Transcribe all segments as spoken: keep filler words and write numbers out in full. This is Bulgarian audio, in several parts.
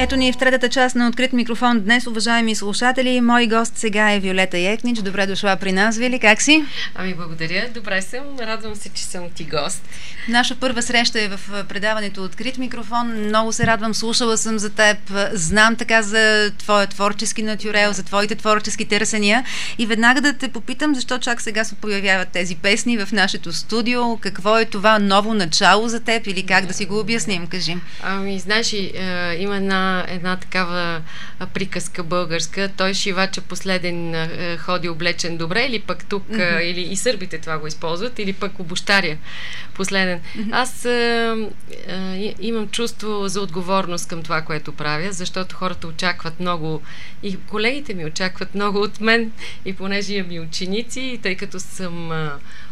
Ето ни в третата част на Открит микрофон днес, уважаеми слушатели. Мой гост сега е Виолета Екнич. Добре дошла при нас, Вили. Как си? Ами, благодаря. Добре съм. Радвам се, че съм ти гост. Наша първа среща е в предаването Открит микрофон. Много се радвам. Слушала съм за теб. Знам така за твоя творчески натюрел, за твоите творчески търсения. И веднага да те попитам, защо чак сега се появяват тези песни в нашето студио. Какво е това ново начало за теб или как да си го обясним? Кажи. Ами, знаеш, е, има една една такава приказка българска. Той шивача последен е, ходи облечен добре, или пък тук, mm-hmm. е, или и сърбите това го използват, или пък обущаря последен. Mm-hmm. Аз е, е, имам чувство за отговорност към това, което правя, защото хората очакват много, и колегите ми очакват много от мен, и понеже имам и ученици, и тъй като съм е,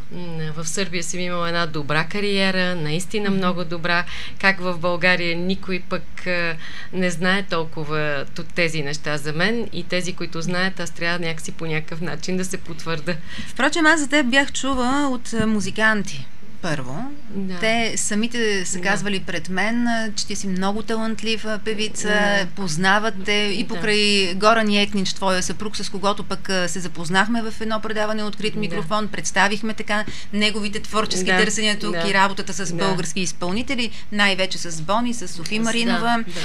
в Сърбия съм имала една добра кариера, наистина много добра, как в България никой пък а, не знае толкова тези неща за мен, и тези, които знаят, аз трябва някакси по някакъв начин да се потвърда. Впрочем, аз за теб бях чула от музиканти. Първо, да. Те самите са казвали да. пред мен, че ти си много талантлива певица, да. познават те и покрай да. Горан Екнич, твоя съпруг, с когото пък се запознахме в едно предаване Открит микрофон, да. представихме така неговите творчески да. търсения тук да. и работата с да. български изпълнители, най-вече с Бони, с Софи Маринова. Да. Да.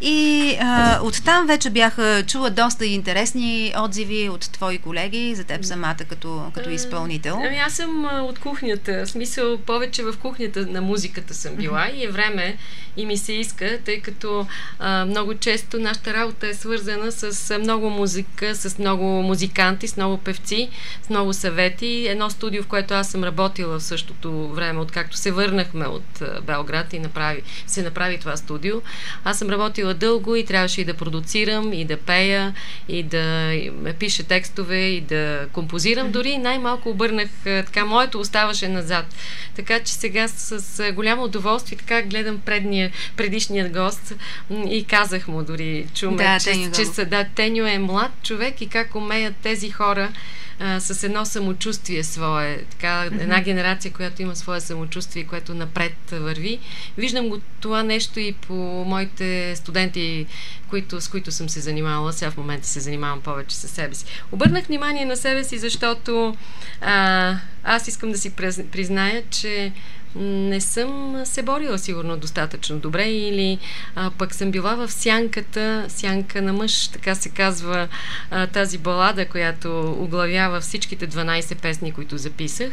И а, оттам вече бяха чула доста интересни отзиви от твои колеги за теб самата като, като изпълнител. Ами аз съм а, от кухнята, в смисъл повече в кухнята на музиката съм била mm-hmm. и е време и ми се иска, тъй като а, много често нашата работа е свързана с много музика, с много музиканти, с много певци, с много съвети. Едно студио, в което аз съм работила в същото време, откакто се върнахме от а, Белград и направи, се направи това студио. Аз съм работила дълго и трябваше и да продуцирам, и да пея, и да и, пиша текстове, и да композирам. Mm-hmm. Дори най-малко обърнах, а, така, моето оставаше назад. Така че сега с, с голямо удоволствие така гледам предния, предишният гост и казах му дори, чуме, да, че, че, че да, Теньо е млад човек и как умеят тези хора а, с едно самочувствие свое, така, mm-hmm. една генерация, която има свое самочувствие, което напред върви. Виждам го това нещо и по моите студенти, които, с които съм се занимавала. Сега в момента се занимавам повече със себе си. Обърнах внимание на себе си, защото а, аз искам да си призная, че не съм се борила сигурно достатъчно добре, или а, пък съм била в сянката, сянка на мъж, така се казва а, тази балада, която оглавява всичките дванайсет песни, които записах.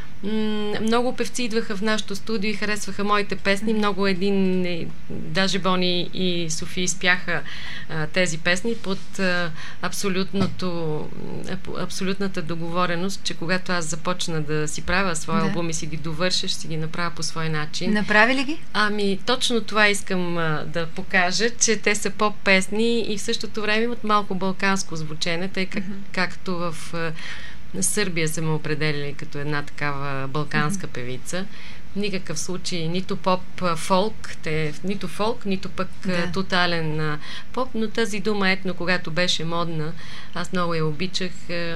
Много певци идваха в нашото студио и харесваха моите песни. Много един, даже Бони и Софи изпяха а, тези песни под а, абсолютното, абсолютната договореност, че когато аз започна да си правя своя да. албум и си ги довърша, ще си ги направя по свой начин. Направи ли ги? Ами, точно това искам а, да покажа, че те са поп-песни и в същото време имат малко балканско звучене, тъй как, mm-hmm. както в а, Сърбия са ме определили като една такава балканска mm-hmm. певица. В никакъв случай нито поп-фолк, те, нито фолк, нито пък да. тотален а, поп, но тази дума етно, когато беше модна, аз много я обичах а,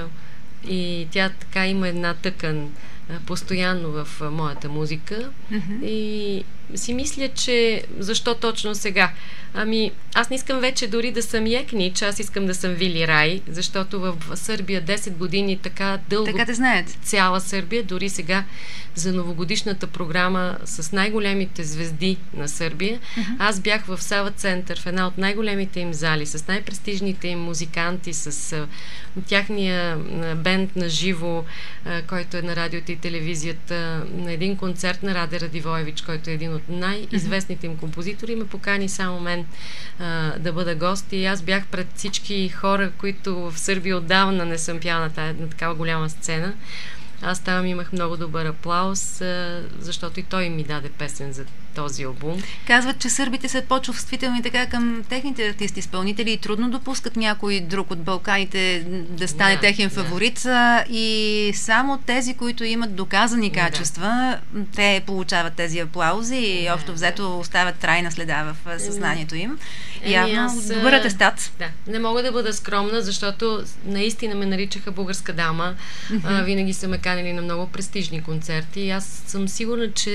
и тя така има една тъкан а, постоянно в а, моята музика. Mm-hmm. И си мисля, че защо точно сега? Ами, аз не искам вече дори да съм Екнич, аз искам да съм Вили Рай, защото в Сърбия десет години така дълго... Така те знаят. Цяла Сърбия, дори сега за новогодишната програма с най-големите звезди на Сърбия. Uh-huh. Аз бях в Сава център, в една от най-големите им зали, с най-престижните им музиканти, с а, тяхния а, бенд на живо, а, който е на радиото и телевизията, на един концерт на Раде Радивоевич, който е един от най-известните им композитори, ме покани само мен а, да бъда гост, и аз бях пред всички хора, които в Сърбия отдавна не съм пяла на, тая, на такава голяма сцена. Аз там имах много добър аплаус, а, защото и той ми даде песен за този албум. Казват, че сърбите са по-чувствителни така към техните артисти-изпълнители и трудно допускат някой друг от Балканите да стане да, техен фаворит, да. и само тези, които имат доказани качества, да. те получават тези аплаузи и да, общо взето да. оставят трайна следа в съзнанието им. Еми, Явно аз, добър атестат. Да, не мога да бъда скромна, защото наистина ме наричаха българска дама. Mm-hmm. А, винаги са ме канили на много престижни концерти и аз съм сигурна, че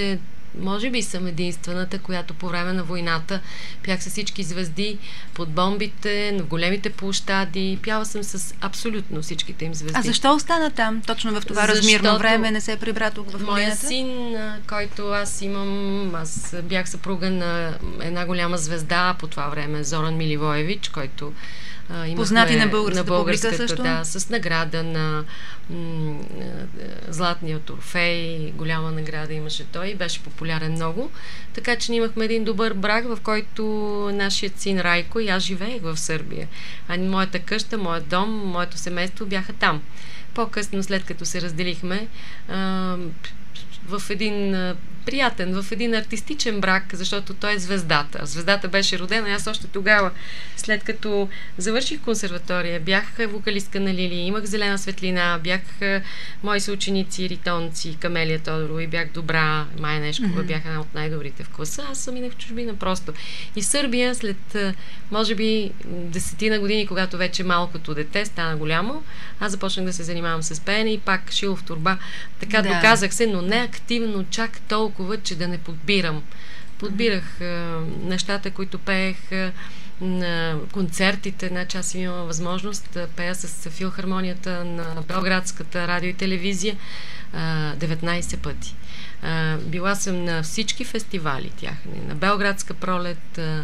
може би съм единствената, която по време на войната пях с всички звезди под бомбите, в големите площади. Пяла съм с абсолютно всичките им звезди. А защо остана там? Точно в това Защото размирно време не се прибра тук в моя годината? син, който аз имам, аз бях съпруга на една голяма звезда по това време, Зоран Миливоевич, който Uh, познати на българската, на българската публика също? Да, с награда на м- Златния Орфей, голяма награда имаше той и беше популярен много. Така че ние имахме един добър брак, в който нашият син Райко и аз живеех в Сърбия. А моята къща, моят дом, моето семейство бяха там. По-късно, след като се разделихме, а, в един а, приятен, в един артистичен брак, защото той е звездата. Звездата беше родена, аз още тогава, след като завърших консерватория, бях вокалистка на Лили, имах зелена светлина, бях а, мои съученици, ритонци, Камелия Тодорова и бях добра, Майя Нешкова, mm-hmm. бях една от най-добрите в класа, аз съм минах в чужбина просто. И Сърбия, след а, може би десетина години, когато вече малкото дете стана голямо, аз започнах да се занимавам с пеене и пак шило в торба. Така да. Доказах се, но не активно, чак толкова, че да не подбирам. Подбирах а, нещата, които пеех а, на концертите. Значи аз имам възможност да пея с филхармонията на Белградската радио и телевизия а, деветнайсет пъти. А, била съм на всички фестивали тяхни. На Белградска пролет, а,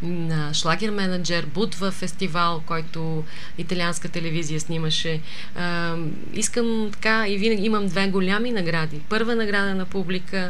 на Шлагер менеджер, Будва фестивал, който италианска телевизия снимаше. А, искам така и винаги имам две голями награди. Първа награда на публика,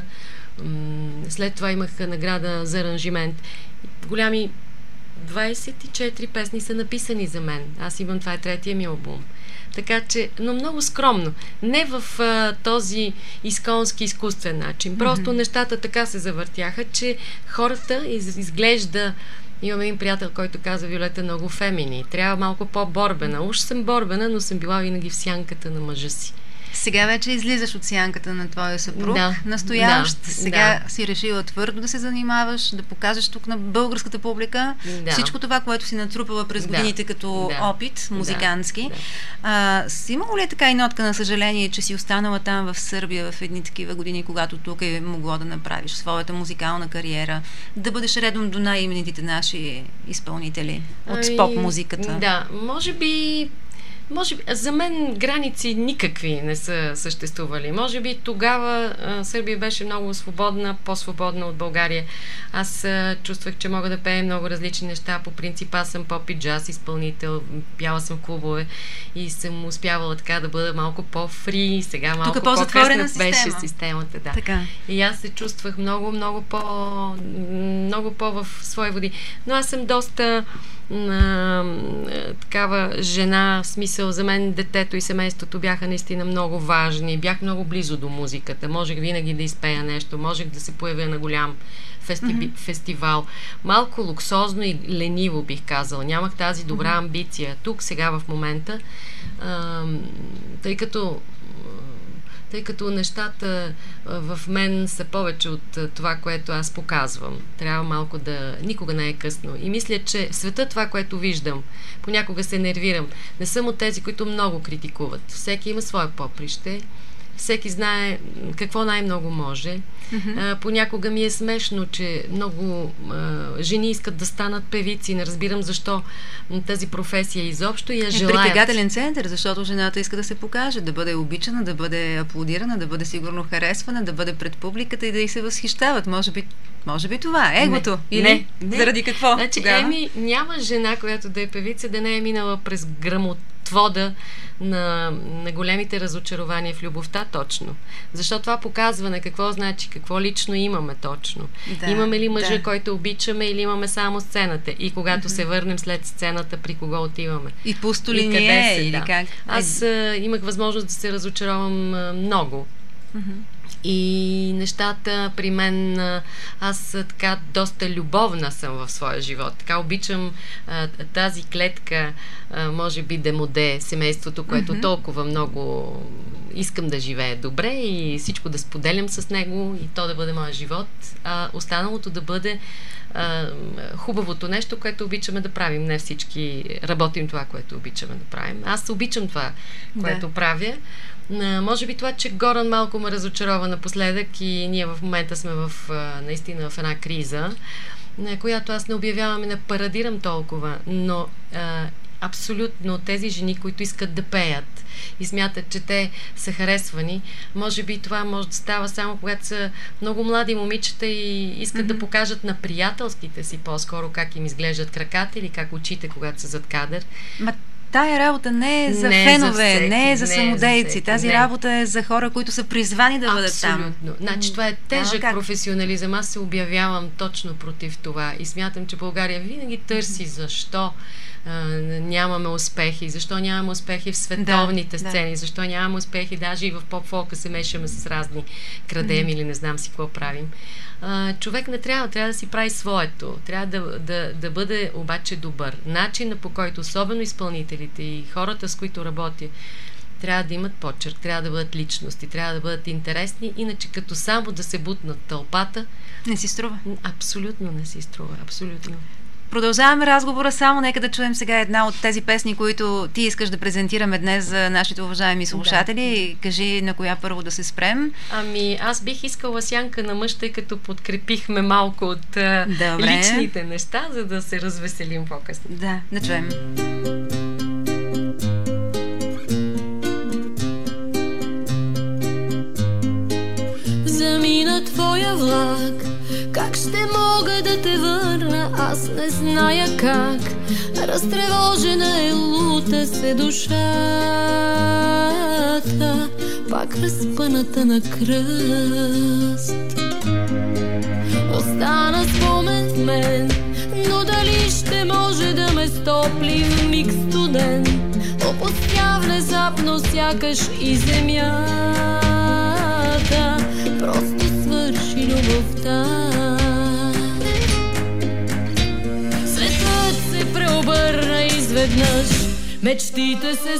м- след това имах награда за аранжимент. Голями двайсет и четири песни са написани за мен. Аз имам, това е третия ми албум. Така че, но много скромно. Не в а, този изконски изкуствен начин. Просто mm-hmm. нещата така се завъртяха, че хората из, изглежда. Имам един приятел, който каза: Виолета, много фемини. Трябва малко по-борбена. Уж съм борбена, но съм била винаги в сянката на мъжа си. Сега вече излизаш от сянката на твоя съпруг, да, настоящ. Да, сега да. Си решила твърдо да се занимаваш, да покажеш тук на българската публика да. Всичко това, което си натрупала през годините да. Като да. Опит музикантски. Да. Да. А, си имало ли е така и нотка на съжаление, че си останала там в Сърбия в едни такива години, когато тук е могло да направиш своята музикална кариера, да бъдеш редом до най-именитите наши изпълнители от ами, поп-музиката? Да, може би Може би, за мен граници никакви не са съществували. Може би тогава а, Сърбия беше много свободна, по-свободна от България. Аз а, чувствах, че мога да пея много различни неща. По принцип, аз съм поп и джаз изпълнител, пяла съм в клубове и съм успявала така да бъда малко по-фри. Сега малко тук по-затворена система. Беше системата, да. Така. И аз се чувствах много, много по много по в свои води. Но аз съм доста на такава жена, в смисъл за мен детето и семейството бяха наистина много важни. Бях много близо до музиката. Можех винаги да изпея нещо, можех да се появя на голям фести... mm-hmm. фестивал. Малко луксозно и лениво бих казала. Нямах тази добра mm-hmm. амбиция. Тук, сега, в момента, а, тъй като тъй като нещата в мен са повече от това, което аз показвам. Трябва малко да... Никога не е късно. И мисля, че света, това, което виждам, понякога се нервирам. Не съм от тези, които много критикуват. Всеки има свое поприще. Всеки знае какво най-много може. Mm-hmm. А, понякога ми е смешно, че много а, жени искат да станат певици. Не разбирам защо тази професия изобщо и я желаят. Е притегателен център, защото жената иска да се покаже, да бъде обичана, да бъде аплодирана, да бъде сигурно харесвана, да бъде пред публиката и да й се възхищават. Може би, може би това е егото. Не, или не, не. Заради какво? Значи, еми, няма жена, която да е певица, да не е минала през грамотвода на, на големите разочарования в любовта точно. Защото това показване какво значи, какво лично имаме точно. Да, имаме ли мъжа, да. Който обичаме, или имаме само сцената? И когато mm-hmm. се върнем след сцената, при кого отиваме? И пусто ли не е? Или да. Как? Аз а, имах възможност да се разочаровам а, много. Mm-hmm. И нещата при мен, аз така доста любовна съм в своя живот. Така обичам а, тази клетка, а, може би демоде, семейството, което mm-hmm. толкова много искам да живея добре и всичко да споделям с него и то да бъде моя живот, а останалото да бъде а, хубавото нещо, което обичаме да правим. Не всички работим това, което обичаме да правим. Аз обичам това, което да. правя. А, може би това, че Горан малко ме разочарова напоследък и ние в момента сме в, а, наистина в една криза, на която аз не обявявам и не парадирам толкова, но а, абсолютно тези жени, които искат да пеят и смятат, че те са харесвани, може би това може да става само когато са много млади момичета и искат mm-hmm. да покажат на приятелските си по-скоро как им изглеждат краката или как очите, когато са зад кадър. Ма тая работа не е за не фенове, за всеки, не е за не самодейци. за всеки, Тази не. работа е за хора, които са призвани да бъдат там. Абсолютно. Значи това е тежък а, професионализъм. Аз се обявявам точно против това и смятам, че България винаги търси защо а, нямаме успехи, защо нямаме успехи в световните да, сцени, да. защо нямаме успехи даже и в поп-фолка се мешаме с разни крадеми mm. или не знам си какво правим. А, човек не трябва, трябва да си прави своето. Трябва да, да, да бъде обаче добър. Начинът, по който особено изпълнителите и хората, с които работя, трябва да имат почерк, трябва да бъдат личности, трябва да бъдат интересни, иначе като само да се бутнат тълпата... Не си струва. Абсолютно не си струва, абсолютно. Продължаваме разговора, само нека да чуем сега една от тези песни, които ти искаш да презентираме днес за нашите уважаеми слушатели. Да. Кажи на коя първо да се спрем. Ами, аз бих искала Сянка на мъж, тъй като подкрепихме малко от Добре. личните неща, за да се развеселим по-късно. Да, да чуем. Замина твоя влак, как ще мога да те върна, аз не зная как. Разтревожена е, лута се душата, пак разпъната на кръст. Остана спомен в мен, но дали ще може да ме стопли в миг студен? Опустя внезапно сякаш и земята, просто свърши любовта. Светът се преобърна изведнъж, мечтите се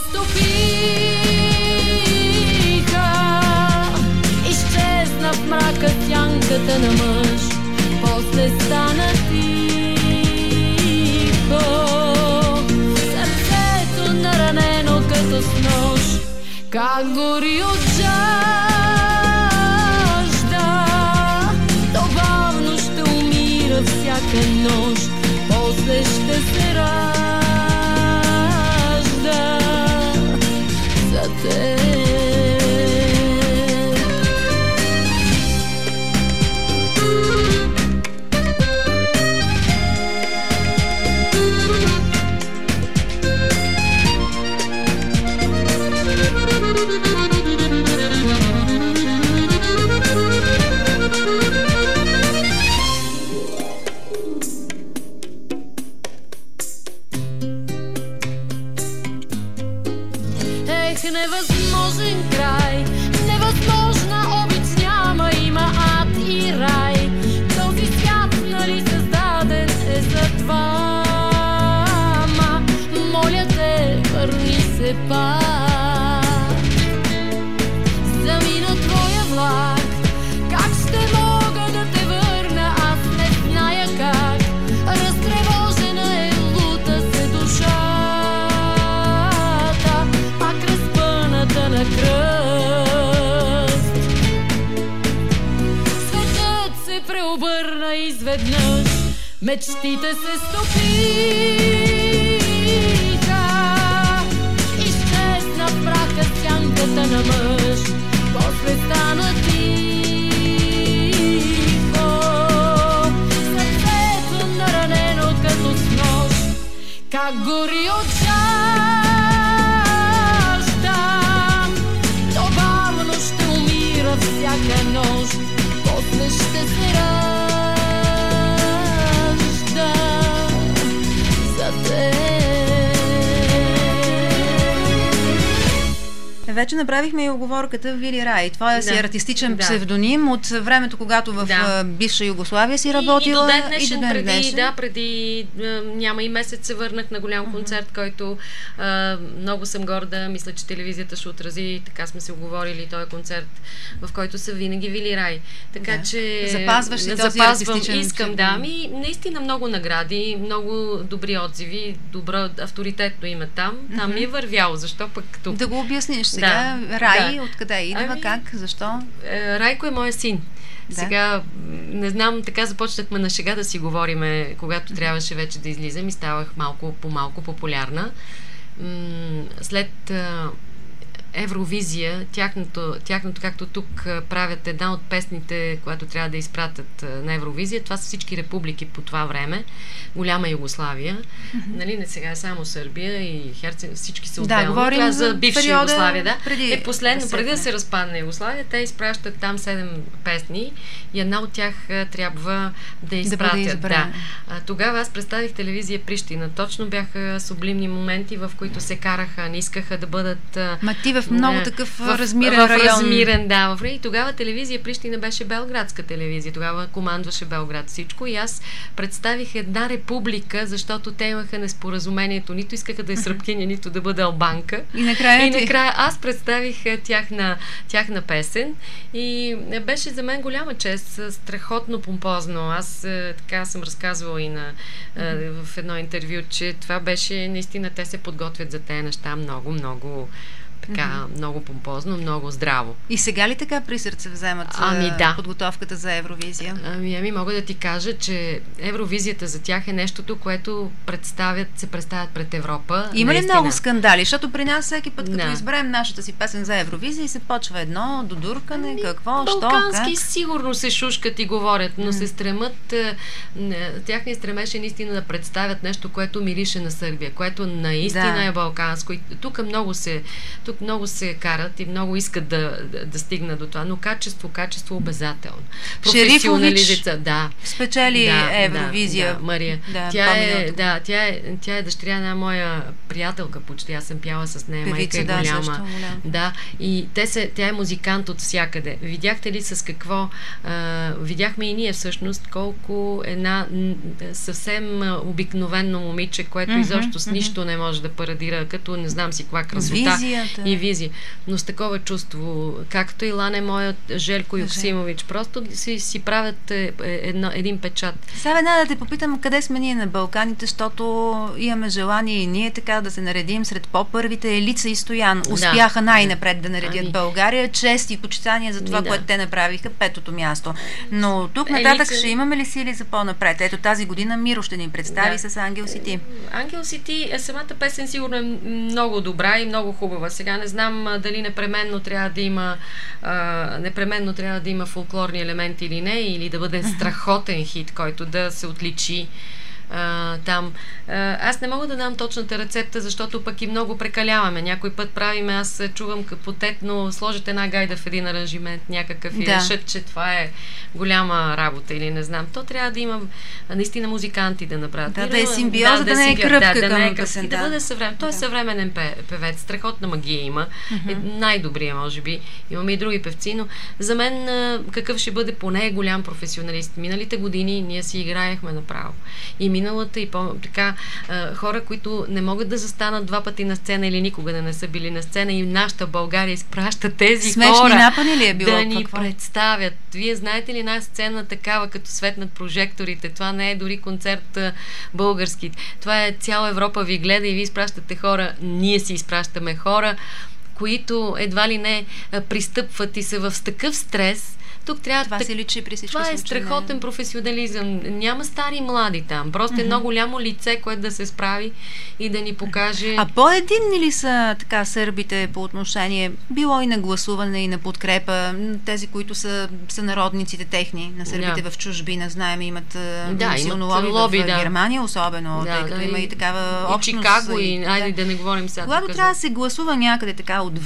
стопиха. Изчезна в мрака сянката на мъж, после стана тихо. Сърцето наранено като с нож, как гори от жажда. То бавно ще умира всяка нощ, после ще се ражда за теб. Невъзможен край, невъзможна обич няма, има ад и рай. Този свят, нали създаден е за двама? Моля те, върни се пак. Замина твоя влак, как ще мога да те върна, аз не зная как. Разтревожена е, лута се душата, пак разпъната на кръст. Светът се преобърна изведнъж, мечтите се стопиха. Изчезна в праха сянката на мъж, после стана тихо. Сърцето наранено като с нож, как гори от жажда. То бавно ще умира всяка нощ, после ще се ражда за теб. вече направихме и оговорката Вили Рай. Това е да. си артистичен да. псевдоним от времето, когато в да. бивша Югославия си работила. И, и до ден днешен, и до ден преди, днешен. да, преди няма и месец се върнах на голям концерт, uh-huh. който а, много съм горда. Мисля, че телевизията ще отрази, така сме се оговорили, този концерт, в който са винаги Вили Рай. Така да. че запазваш ли този запазвам, артистичен искам, да. Ами, наистина много награди, много добри отзиви, добро авторитетно име там. Там uh-huh. ми е вървяло. Защо пък тук? Да го обясниш сега. Да. Рай, да. Откъде идва, ами, как, защо? Райко е моя син. Да. Сега, не знам, така започнахме на шега да си говориме, когато трябваше вече да излизам и ставах малко по малко популярна. След Евровизия, тяхното, тяхното, както тук правят една от песните, която трябва да изпратят на Евровизия, това са всички републики по това време, голяма Югославия, mm-hmm. нали, не сега е само Сърбия и Херцег, всички са отделни. Да, говорим за бивша Югославия, да. Преди е последно, да преди да се разпадне Югославия, те изпращат там седем песни и една от тях трябва да изпратят. Да, да. А, тогава аз представих телевизия Прищина. Точно бяха сублимни моменти, в които се караха, не искаха да бъдат... Ма ти в много такъв в, размирен в, район. В размирен, да. В, и тогава телевизия Прищина беше белградска телевизия. Тогава командваше Белград всичко и аз представих една република, защото те имаха неспоразумението. Нито искаха да е сръбкиня, нито да бъде албанка. И накрая, и накрая аз представих тяхна, тяхна песен и беше за мен голяма чест, страхотно помпозно. Аз така съм разказвала и на, в едно интервю, че това беше наистина, те се подготвят за тези неща много, много така, mm-hmm. много помпозно, много здраво. И сега ли така при сърце вземат ами, да. подготовката за Евровизия? Ами, ами мога да ти кажа, че Евровизията за тях е нещото, което представят, се представят пред Европа. Има наистина. ли много скандали? Защото при нас всеки път, като да. изберем нашата си песен за Евровизия и се почва едно додуркане, ами, какво, що, балкански как? Сигурно се шушкат и говорят, но mm-hmm. се стремат, тяхният стремеж е наистина да представят нещо, което мирише на Сърбия, което наистина да. е балканско. И тук много се Тук много се карат и много искат да, да, да стигнат до това, но качество, качество обязателно. Шерифович да. спечели да, Евровизия. Да, да, Мария. Да, тя, е, да, тя, е, тя е дъщеря на моя приятелка почти. Аз съм пяла с нея. Певица, майка е голяма. Да, също, голяма. Да, и те се, тя е музикант от всякъде. Видяхте ли с какво? А, видяхме и ние всъщност колко една съвсем обикновено момиче, което mm-hmm, изобщо с mm-hmm. нищо не може да парадира, като не знам си каква красота. Визията. И визия. Но с такова чувство, както и Лане, моят Желко Юксимович, просто си, си правят е, едно, един печат. Сега веднага да те попитам, къде сме ние на Балканите, защото имаме желание и ние така да се наредим сред по-първите. Елица и Стоян успяха да. най-напред да наредят ами... България. Чест и почитание за това, да. което те направиха, петото място. Но тук нататък Елица... ще имаме ли сили за по-напред? Ето тази година Миро ще ни представи да. с Ангел си ти. Ангел си ти, самата песен сигурно е много добра и много хубава. Сега не знам дали непременно трябва да има а, непременно трябва да има фолклорни елементи или не, или да бъде страхотен хит, който да се отличи а, там. А, аз не мога да дам точната рецепта, защото пък и много прекаляваме. Някой път правиме, аз чувам капотетно, сложите една гайда в един аранжимент някакъв и да. решат, че това е голяма работа или не знам. То трябва да има наистина музиканти да направят. Да, да е симбиоза, да, да, да не е кръпка да, към да, песента. Да, да бъде съвременен. Той е да. съвременен певец, страхотна магия има. Mm-hmm. Е най-добрия, може би. Имаме и други певци, но за мен какъв ще бъде поне голям професионалист. Миналите години ние си играехме направо. И миналата и по- така хора, които не могат да застанат два пъти на сцена или никога да не са били на сцена и нашата България изпраща тези Смешни хора напани ли е било, да ни какво? представят. Вие знаете ли една сцена такава, като светнат прожекторите? Това не е дори концерт а, български. Това е цяла Европа ви гледа и ви изпращате хора. Ние си изпращаме хора, които едва ли не а, пристъпват и са в такъв стрес. Тук трябва това так... се личи при всички Това случаи, е страхотен не... професионализъм. Няма стари и млади там. Просто mm-hmm. едно голямо лице, което да се справи и да ни покаже... А по-единни ли са така сърбите по отношение било и на гласуване, и на подкрепа? Тези, които са, са народниците техни на сърбите да. в чужбина, знаем, имат да, силно лоби, лоби в да. Германия особено, да, тъй като да, има и такава и общност. Чикаго, и, и айде да. да не говорим сега. Когато трябва да се гласува някъде така отвън,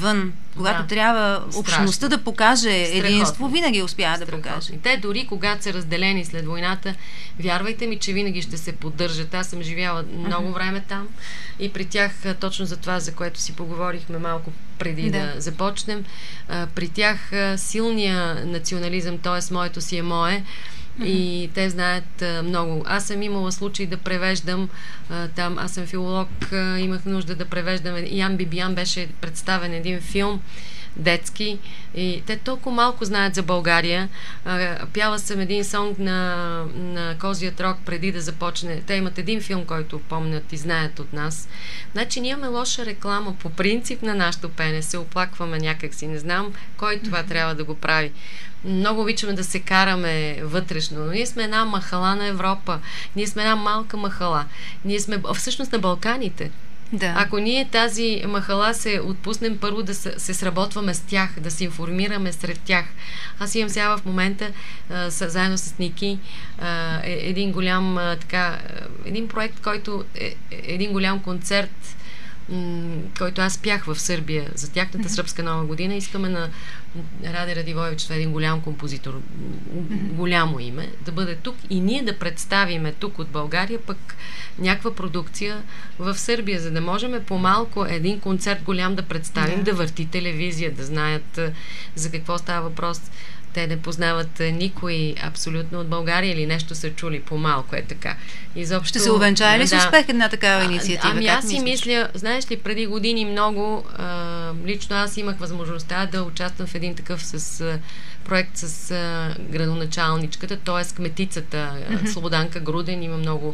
когато да. трябва общността Страшно. да покаже Страхотно. единство, винаги успява да покаже. Те дори когато са разделени след войната, вярвайте ми, че винаги ще се поддържат. Аз съм живяла много uh-huh. време там и при тях, точно за това, за което си поговорихме малко преди да, да започнем, при тях силния национализъм, т.е. моето си е мое, Mm-hmm. и те знаят а, много. Аз съм имала случай да превеждам а, там, аз съм филолог, а, имах нужда да превеждам. Ян Бибиян беше представен един филм детски и те толкова малко знаят за България. А, пяла съм един сонг на, на Козият рог преди да започне. Те имат един филм, който помнят и знаят от нас. Значи ние имаме лоша реклама по принцип на нашото пеене. Се оплакваме някакси. Не знам кой това mm-hmm. трябва да го прави. Много обичаме да се караме вътрешно, но ние сме една махала на Европа. Ние сме една малка махала. Ние сме всъщност на Балканите. Да. Ако ние тази махала се отпуснем, първо да се, се сработваме с тях, да се информираме сред тях. Аз имам сега в момента а, с, заедно с Ники а, е, един голям а, така, един проект, който е, е един голям концерт, м- който аз пях в Сърбия за тяхната mm-hmm. сръбска нова година. Искаме на Раде Радивойевич, това е един голям композитор, mm-hmm. голямо име, да бъде тук и ние да представиме тук от България пък някаква продукция в Сърбия, за да можем по-малко един концерт голям да представим, yeah. да върти телевизия, да знаят за какво става въпрос. Те не познават никой абсолютно от България или нещо са чули по-малко, е така. Изобщо, ще се увенчае ли да. с успех една такава инициатива? Ами аз си мисля, знаеш ли, преди години много, а, лично аз имах възможността да участвам в един такъв с а, проект с а, градоначалничката, т.е. кметицата mm-hmm. Слободанка Груден, има много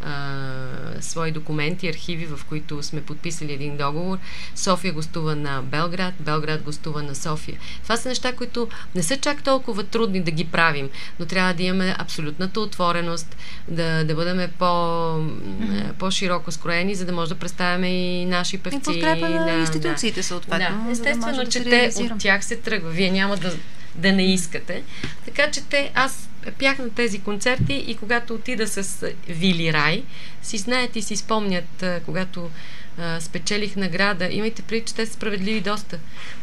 Uh, свои документи, архиви, в които сме подписали един договор. София гостува на Белград, Белград гостува на София. Това са неща, които не са чак толкова трудни да ги правим, но трябва да имаме абсолютната отвореност, да, да бъдем по, mm-hmm. по-широко скроени, за да може да представяме и наши певци. И подкрепа на да, институциите да. съответно. Да. Естествено, да че те от тях се тръгва. Вие няма да, да не искате. Така че те, аз пях на тези концерти и когато отида с Вили Рай, си знаят и си спомнят, когато а, спечелих награда, имайте предвид, че те са справедливи доста.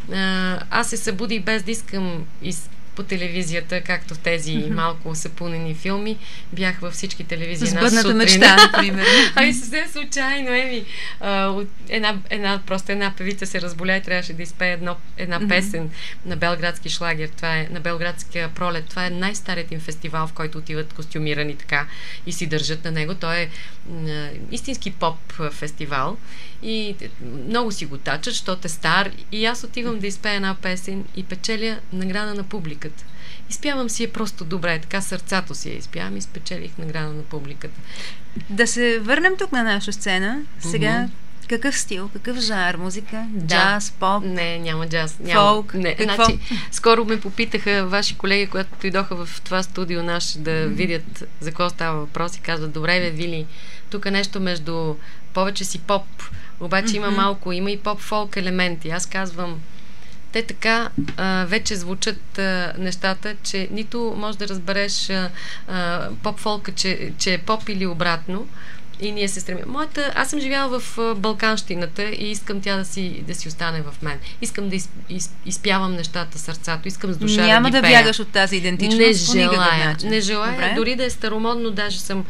А, аз се събудих без да искам из по телевизията, както в тези mm-hmm. малко сапунени филми. Бях във всички телевизии една сутрин. Сбъдната мечта, например. Ами съвсем случайно, еми. А, една, една, просто една певица се разболя и трябваше да изпее едно, една mm-hmm. песен на белградски шлагер. Това е на белградския пролет. Това е най-старият им фестивал, в който отиват костюмирани така и си държат на него. Той е а, истински поп фестивал и много си го тачат, защото е стар и аз отивам да изпея една песен и печеля награда на публиката. Изпявам си е просто добре, така сърцато си я изпявам и спечелих награда на публиката. Да се върнем тук на наша сцена. Сега mm-hmm. какъв стил, какъв жанр музика? Да. Джаз, поп? Не, няма джаз. Няма. Фолк? Не. Значи, скоро ме попитаха ваши колеги, когато дойдоха в това студио наше да mm-hmm. видят за какво става въпрос и казват, добре бе, Вили, тук е нещо между повече си поп, обаче mm-hmm. има малко, има и поп-фолк елементи. Аз казвам, те така а, вече звучат а, нещата, че нито може да разбереш а, а, поп-фолка, че, че е поп или обратно. И ние се стремим. Моята, аз съм живяла в а, Балканщината и искам тя да си, да си остане в мен. Искам да из, из, изпявам нещата сърцато, искам с душа Няма да ги да пея. бягаш от тази идентичност. Не по желая. начин. Не желая. Добре. Дори да е старомодно, даже съм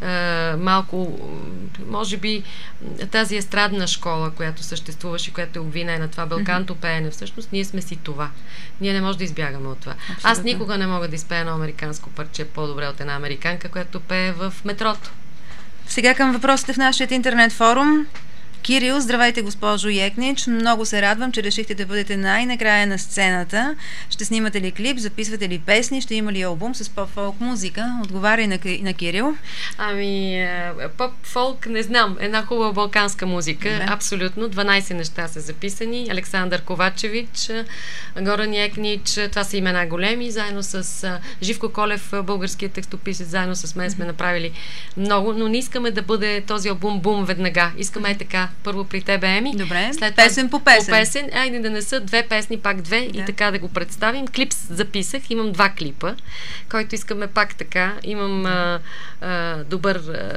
а, малко, може би тази естрадна школа, която съществуваше, която е обвинена, това белканто пеене, всъщност ние сме си това. Ние не можем да избягаме от това. Абсолютно. Аз никога не мога да изпея едно американско парче по-добре от една американка, която пее в метрото. Сега към въпросите в нашия интернет форум. Кирил, здравейте, госпожо Екнич. Много се радвам, че решихте да бъдете най-накрая на сцената. Ще снимате ли клип, записвате ли песни, ще има ли албум с поп-фолк музика? Отговаряй на, на Кирил. Ами, поп-фолк не знам. Една хубава балканска музика. Добре. Абсолютно. дванайсет неща са записани. Александър Ковачевич, Горан Екнич, това са имена големи. Заедно с Живко Колев, българският текстописец, заедно с мен сме направили много, но не искаме да бъде този албум бум веднага. Искаме е така първо при тебе, Еми. Добре, след песен по песен. По песен, айде да не са две песни, пак две да. И така да го представим. Клип записах, имам два клипа, който искаме пак така. Имам а, а, добър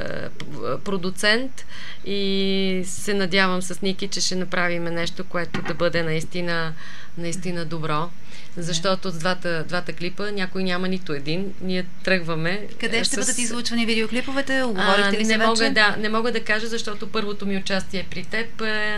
а, продуцент и се надявам с Ники, че ще направим нещо, което да бъде наистина, наистина добро. Защото с двата, двата клипа някой няма нито един. Ние тръгваме. Къде ще с... бъдат излъчвани видеоклиповете? Оговорихте ли се не вече? Мога, да, не мога да кажа, защото първото ми участие е при теб. Е,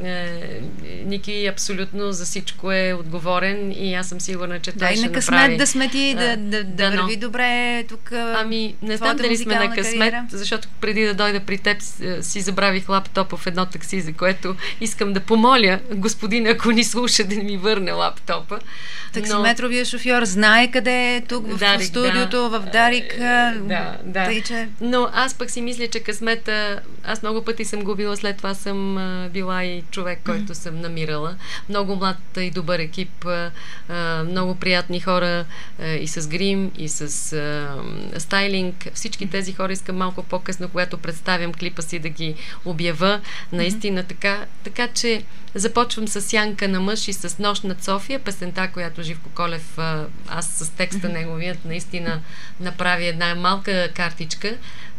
е, Ники абсолютно за всичко е отговорен и аз съм сигурна, че той Дай ще на късмет направи. Да сме ти, да, да, да, да върви добре тук. Ами, не знам дали сме на късмет, кариера. Защото преди да дойда при теб си забравих лаптопа в едно такси, за което искам да помоля господина, ако ни слуша, да ми върне лаптопа. Таксиметровия шофьор знае къде е тук в Дарик, студиото, да. В Дарик. Да, да. Тъй, че... Но аз пък си мисля, че късмета, аз много пъти съм губила, след това съм а, била и човек, който mm. съм намирала. Много млад и добър екип, а, много приятни хора а, и с грим, и с а, стайлинг. Всички тези хора искам малко по-късно, когато представям клипа си, да ги обява. Наистина mm-hmm. така, така, че започвам с Сянка на мъж и с Нощ над София, песента, която Живко Колев, аз с текста неговият наистина направи една малка картичка.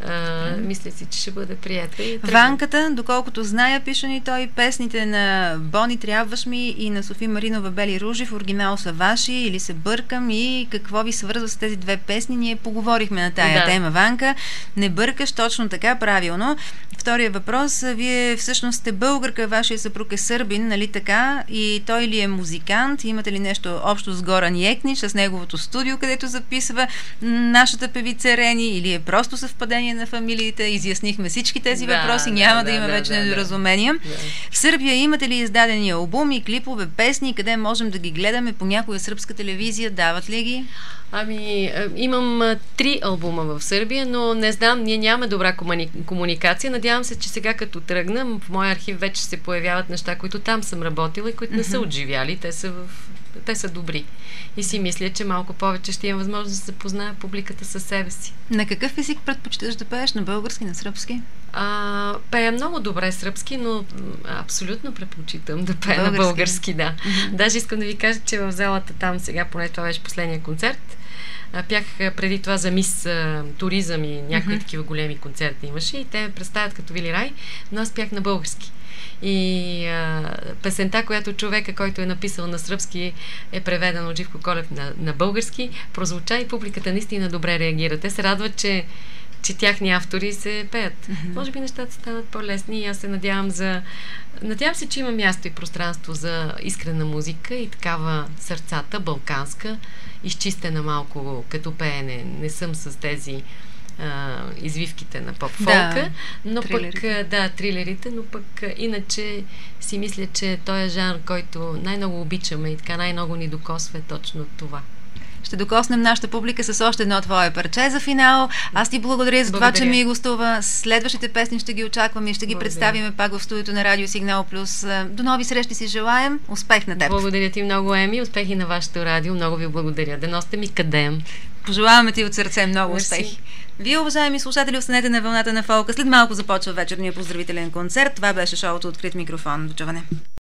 А, мисля си, че ще бъде приятел. Ванката, доколкото зная, пише ни той, песните на Бони Трябваш ми и на Софи Маринова Бели ружи в оригинал са ваши или се бъркам и какво ви свързва с тези две песни? Ние поговорихме на тая да. Тема, Ванка. Не бъркаш, точно така, правилно. Втория въпрос. Вие всъщност сте българка, вашия съпруг е сърбин, нали така? И той ли е музикант? Имате ли нещо общо с Горан Екнич, с неговото студио, където записва нашата певица Рени? Или е просто съвпадение на фамилиите? Изяснихме всички тези да, въпроси. Няма да, да има да, вече да, недоразумения. Да. В Сърбия имате ли издадени албуми, клипове, песни? Къде можем да ги гледаме? По някоя сърбска телевизия? Дават ли ги? Ами, имам три албума в Сърбия, но не знам, ние нямаме добра комуни... комуникация. Надявам се, че сега като тръгна, в моя архив вече се появяват неща, които там съм работила и които не са отживяли. Те са, в... Те са добри. И си мисля, че малко повече ще имам възможност да се запозная публиката със себе си. На какъв език предпочиташ да пееш? На български, на сръбски? А, пея много добре сръбски, но абсолютно предпочитам да пея български. На български, да. Mm-hmm. Даже искам да ви кажа, че в залата там сега, поне това беше последния концерт, пях преди това за Мис а, туризъм и някои mm-hmm. такива големи концерти имаше и те ме представят като Вили Рай, но аз пях на български. И а, песента, която човека, който е написал на сръбски, е преведена от Живко Колев на, на български, прозвуча и публиката наистина добре реагира. Те се радват, че че тяхни автори се пеят. Mm-hmm. Може би нещата станат по-лесни и аз се надявам за... Надявам се, че има място и пространство за искрена музика и такава сърцата, балканска, изчистена малко като пеене. Не съм с тези а, извивките на поп-фолка, да, но трилерите. пък, да, трилерите, но пък иначе си мисля, че той е жанр, който най-много обичаме и така най-много ни докосва е точно това. Ще докоснем нашата публика с още едно твое парче за финал. Аз ти благодаря за благодаря. това, че ми гостува. Следващите песни ще ги очакваме и ще ги благодаря. представиме пак в студиото на Радио Сигнал Плюс. До нови срещи си желаем. Успех на теб. Благодаря ти много, Еми. Успехи на вашето радио. Много ви благодаря. Да носите ми къдем. Пожелаваме ти от сърце много успехи. Вие, уважаеми слушатели, останете на вълната на фолка. След малко започва вечерния поздравителен концерт. Това беше шоуто Открит микрофон. До чуване.